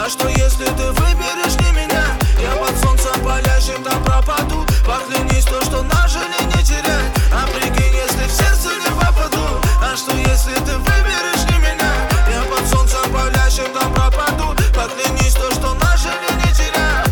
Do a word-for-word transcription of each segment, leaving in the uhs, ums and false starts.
А что если ты выберешь не меня? Я под солнцем палящим там пропаду. Поклянись, то, что нажили, не терять. А прикинь, если в сердце не попаду. А что если ты выберешь не меня? Я под солнцем палящим там пропаду. Поклянись, то, что нажили, не терять.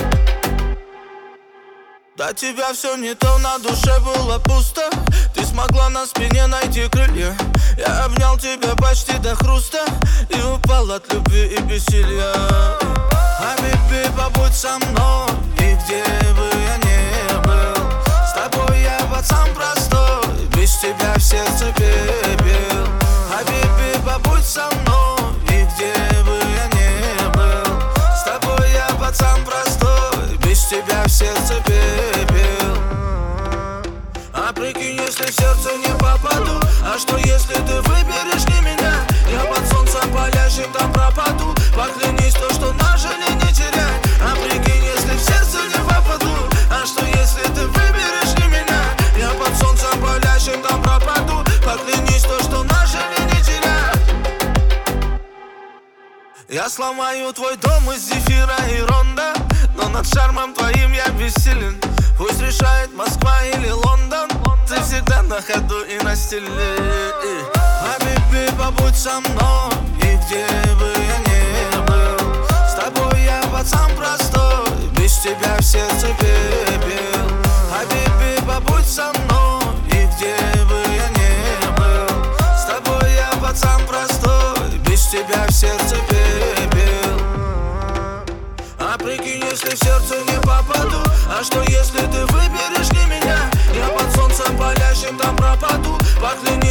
До тебя все не то, на душе было пусто. Ты смогла на спине найти крылья. Я обнял тебя почти до хруста и упал от любви и бессилия. А беби, побудь со мной, и где бы я ни был, с тобой я пацан простой, без тебя в сердце пепел. А беби, побудь со мной, и где бы я ни был, с тобой я пацан простой, без тебя в сердце пепел. А прикинь, если в сердце не попаду. А что если ты выберешь не меня? Я под солнцем палящим там пропаду. Поклянись, то, что нажили, не терять. А прикинь, если в сердце не попаду. А что если ты выберешь не меня? Я под солнцем палящим там пропаду. Поклянись, то, что нажили, не терять. Я сломаю твой дом из зефира и ронда, но над шармом твоим я бессилен. Пусть решает Москва или Лондон, ты всегда на ходу и на стиле. А беби, побудь со мной, и где бы я ни был, с тобой я пацан простой, без тебя в сердце пепел. А беби, побудь со мной, и где бы я ни был, с тобой я пацан простой, без тебя в сердце пепел. А прикинь, если в сердце не попаду. А что если ты выберешь не меня? Я под солнцем палящим там пропаду. Поклянись,